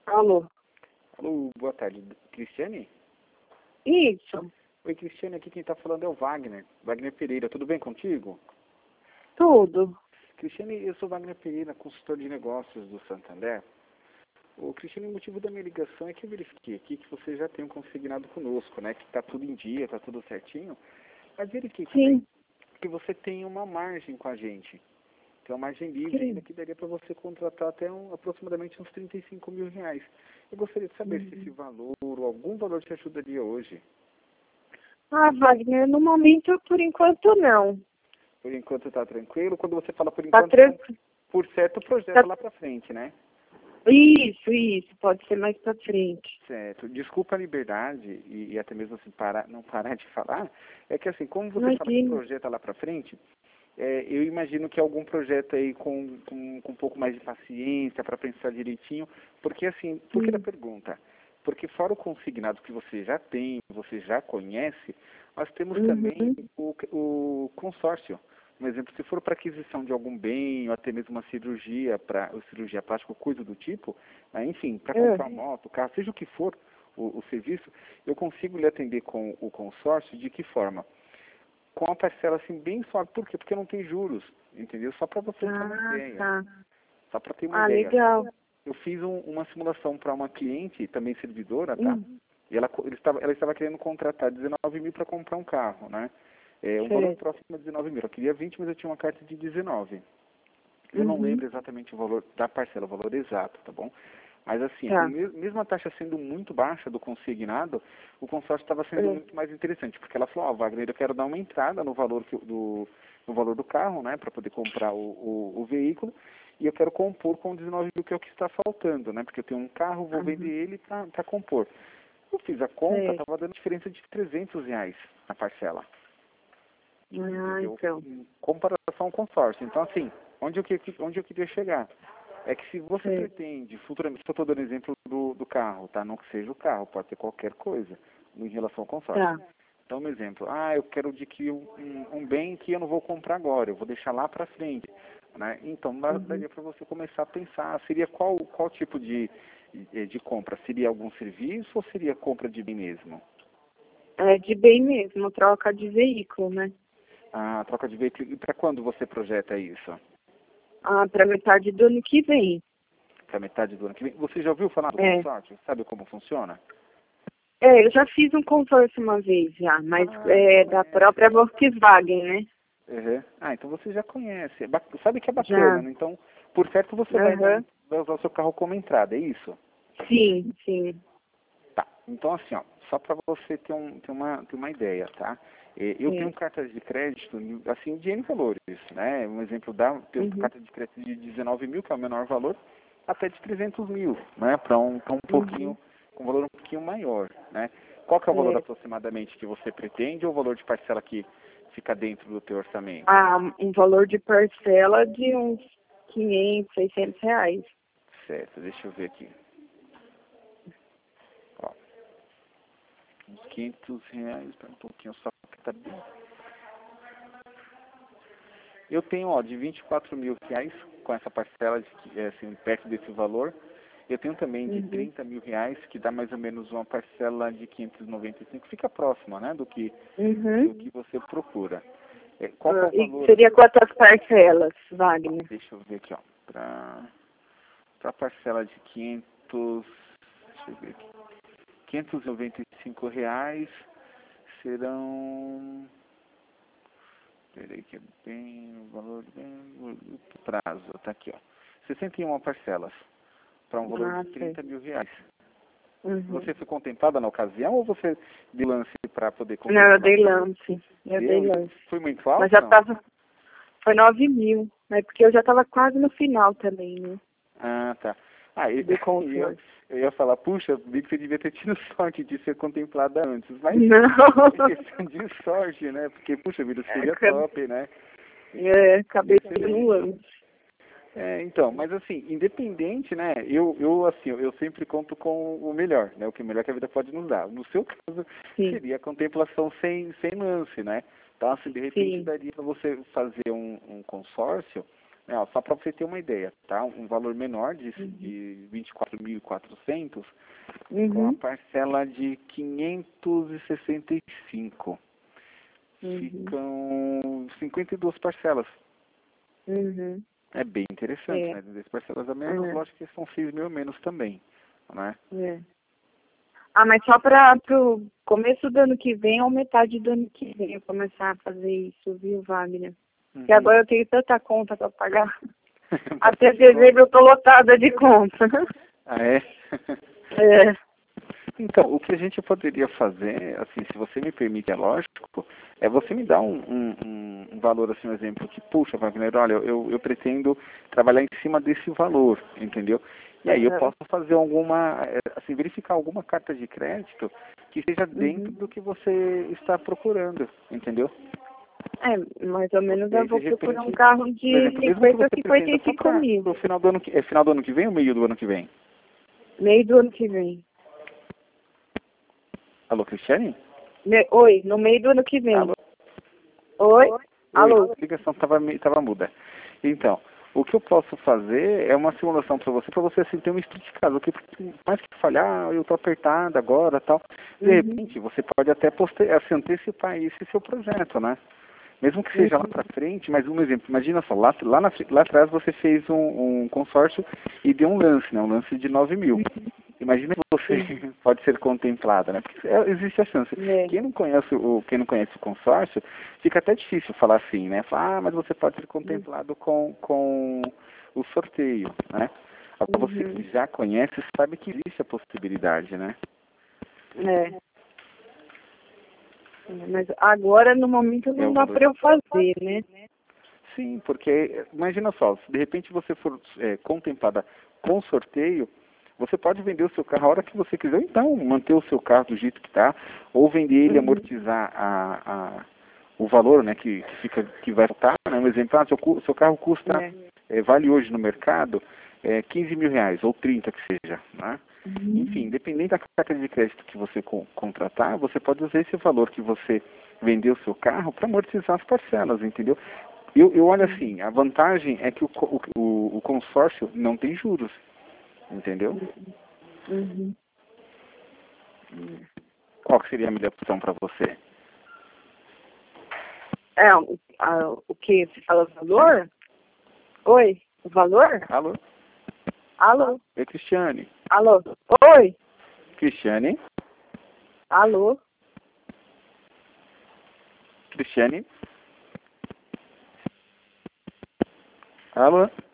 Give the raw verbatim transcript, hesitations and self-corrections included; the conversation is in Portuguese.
Alô? Alô, boa tarde. Cristiane? Isso, Oi, Cristiane, aqui quem está falando é o Wagner. Wagner Pereira, tudo bem contigo? tudo. Cristiane, eu sou Wagner Pereira, consultor de negócios do Santander. O Cristiane, o motivo da minha ligação é que eu verifiquei aqui que você já tem um consignado conosco, né? Que está tudo em dia, está tudo certinho. Mas verifiquei também Sim, que você tem uma margem com a gente. Tem uma margem livre ainda sim. que daria para você contratar até um, aproximadamente uns trinta e cinco mil reais. Eu gostaria de saber se esse Uhum. valor ou algum valor te ajudaria hoje. Ah, Wagner, no momento, por enquanto, não. Por enquanto está tranquilo. Quando você fala por Tá enquanto, então, tranquilo. por certo, Tá... projeta lá para frente, né? Isso, isso. Pode ser mais pra frente. Certo. Desculpa a liberdade e, e até mesmo assim parar, não parar de falar. É que assim, como você fala que Imagina. projeta lá para frente, é, eu imagino que algum projeto aí com, com, com um pouco mais de paciência para pensar direitinho, porque assim, por que da Hum. pergunta? Porque fora o consignado que você já tem, você já conhece, nós temos também Uhum. o, o consórcio. Um exemplo, se for para aquisição de algum bem, ou até mesmo uma cirurgia, para cirurgia plástica ou coisa do tipo, né, enfim, para É. comprar moto, carro, seja o que for o, o serviço, eu consigo lhe atender com o consórcio de que forma? Com a parcela assim bem suave. Por quê? Porque não tem juros, entendeu? Só para você ter uma Ah, ideia. tá. Só para ter uma Ah, ideia. legal. Eu fiz um, uma simulação para uma cliente, também servidora, tá? Hum. E ela, co- ele estava, ela estava querendo contratar dezenove mil para comprar um carro, né? É, um valor Certo. próximo a dezenove mil. Eu queria vinte, mas eu tinha uma carta de dezenove. Eu não Uhum. lembro exatamente o valor da parcela, o valor exato, tá bom? Mas assim, o Tá. mes- mesmo a taxa sendo muito baixa do consignado, o consórcio estava sendo É. muito mais interessante, porque ela falou, ó, Wagner, eu quero dar uma entrada no valor que, eu- do, no valor do carro, né, para poder comprar o, o, o veículo, e eu quero compor com dezenove mil, que é o que está faltando, né, porque eu tenho um carro, vou vender Uhum. ele para compor. Eu fiz a conta, Certo. estava dando diferença de trezentos reais na parcela, Ah, entendeu? então. Em comparação ao consórcio. Então, assim, onde eu, que- onde eu queria chegar? É que se você Certo. pretende, futuramente, eu estou dando exemplo do, do carro, tá? Não que seja o carro, pode ser qualquer coisa em relação ao consórcio. Tá. Então, um exemplo, ah, eu quero adquirir um, um um bem que eu não vou comprar agora, eu vou deixar lá para frente, né? Então, dá- Uhum. daria para você começar a pensar, seria qual, qual tipo de, de, de compra? Seria algum serviço ou seria compra de bem mesmo? É de bem mesmo, troca de veículo, né? A troca de veículo, e para quando você projeta isso? Ah, pra metade do ano que vem. Para metade do ano que vem? Você já ouviu falar do É. consórcio? Sabe como funciona? É, eu já fiz um consórcio uma vez já, mas Ah, já é da conhece. própria Volkswagen, né? Uhum. Ah, então você já conhece. É ba- Sabe que é Já. bacana, né? Então, por certo, você vai, dar, Aham. vai usar o seu carro como entrada, é isso? Sim, sim. Tá. Então, assim, ó, só para você ter, um, ter, uma, ter uma ideia, tá? Eh, Eu tenho É. cartas de crédito, assim, de N valores, né? Um exemplo, dá, tenho Uhum. carta de crédito de dezenove mil, que é o menor valor, até de trezentos mil, né? Para um, pra um Uhum. pouquinho, com um valor um pouquinho maior, né? Qual que é o valor É. aproximadamente que você pretende ou o valor de parcela que fica dentro do teu orçamento? Ah, um valor de parcela de uns quinhentos, seiscentos reais. Certo, deixa eu ver aqui. Ó, uns quinhentos reais, para um pouquinho só que tá bem. Eu tenho, ó, de vinte e quatro mil reais com essa parcela, de, que, é, assim, perto desse valor. Eu tenho também de Uhum. trinta mil reais, que dá mais ou menos uma parcela de quinhentos e noventa e cinco. Fica próxima, né, do que, do Uhum. que você procura. É, qual que é Ah, o e valor, seria assim? quantas parcelas, Ó, Wagner? deixa eu ver aqui, ó. Para a parcela de quinhentos, deixa eu ver aqui. quinhentos e noventa e cinco reais serão... Peraí que é bem o valor bem o prazo, tá aqui, ó. sessenta e uma parcelas para um valor de Ah, trinta certo. mil reais. Uhum. Você foi contemplada na ocasião ou você deu lance para poder Não, eu contemplar? dei lance. Eu dei Deu? Então, lance. foi muito Mas alto já não? tava. Foi nove mil. Né? Porque eu já tava quase no final também, né? Ah, tá. Ah, e, Do e eu, consórcio. eu ia falar, puxa, vi que você devia ter tido sorte de ser contemplada antes, mas Não. é questão de sorte, né? Porque, puxa vida, seria Acab- top, né? É, acabei dando Excelente. lance. É, então, mas assim, independente, né, eu, eu assim, eu sempre conto com o melhor, né, o que o melhor que a vida pode nos dar. No seu caso, Sim, seria a contemplação sem, sem lance, né? Então, assim, de repente sim. daria para você fazer um, um consórcio, É, ó, só para você ter uma ideia, tá? Um valor menor de, Uhum. de vinte e quatro mil e quatrocentos Uhum. com a parcela de quinhentos e sessenta e cinco. Uhum. Ficam cinquenta e duas parcelas. Uhum. É bem interessante, É. né? dez parcelas a menos, É. lógico que são seis mil a menos também, né? É. Ah, mas só para o começo do ano que vem ou metade do ano que vem eu começar a fazer isso, viu, Wagner? Porque Uhum. agora eu tenho tanta conta para pagar. Até Bastante dezembro eu tô lotada de conta. Ah, é? É. Então, o que a gente poderia fazer, assim, se você me permite, é lógico, é você me dar um, um, um- um valor, assim, um exemplo, que, puxa, Wagner, olha, eu, eu pretendo trabalhar em cima desse valor, entendeu? E aí eu Uhum. posso fazer alguma, eh, assim, verificar alguma carta de crédito que seja dentro Uhum. do que você está procurando, entendeu? É, mais ou menos E eu aí, de vou procurar um repente, carro por de exemplo, mesmo que cinquenta a você cinquenta pretenda e só cinco para mil. o final do ano que, é final do ano que vem ou meio do ano que vem? Meio do ano que vem. Alô, Cristiane? Me- Oi, no meio do ano que vem. Alô? Oi? Oi, Alô? a ligação estava tava muda. Então, o que eu posso fazer é uma simulação para você, para você assim, ter um estudo de caso. Porque mais que falhar, ah, eu estou apertado agora tal. De Uhum. repente, você pode até poster, assim, antecipar esse seu projeto, né? Mesmo que seja lá Uhum. para frente, mas um exemplo, imagina só, lá, lá, na, lá atrás você fez um, um consórcio e deu um lance, né? Um lance de nove mil. Imagina que você Sim. pode ser contemplada, né? Porque é, existe a chance. É. Quem não conhece o, quem não conhece o consórcio, fica até difícil falar assim, né? Falar, ah, mas você pode ser contemplado com, com o sorteio, né? Agora você Uhum. que já conhece, sabe que existe a possibilidade, né? É. Mas agora, no momento, É não o dá valor. para eu fazer, né? Sim, porque imagina só, se de repente você for é, contemplada com sorteio, você pode vender o seu carro a hora que você quiser, ou então manter o seu carro do jeito que está, ou vender ele e Uhum. amortizar a, a, o valor, né, que, que fica que vai voltar, né? Um exemplo, ah, seu, cu- seu carro custa, É. é, vale hoje no mercado é, quinze mil reais, ou trinta que seja, né? Enfim, Uhum. independente da carta de crédito que você co contratar, você pode usar esse valor que você vendeu o seu carro para amortizar as parcelas, entendeu? Eu, eu olho assim, a vantagem é que o, co- o, o consórcio não tem juros, entendeu? Uhum. Qual que seria a melhor opção para você? É, o, a, o que? Você fala o valor? Oi? O valor? Alô? Alô? É Cristiane. Alô? Oi? Cristiane? Alô? Cristiane? Alô?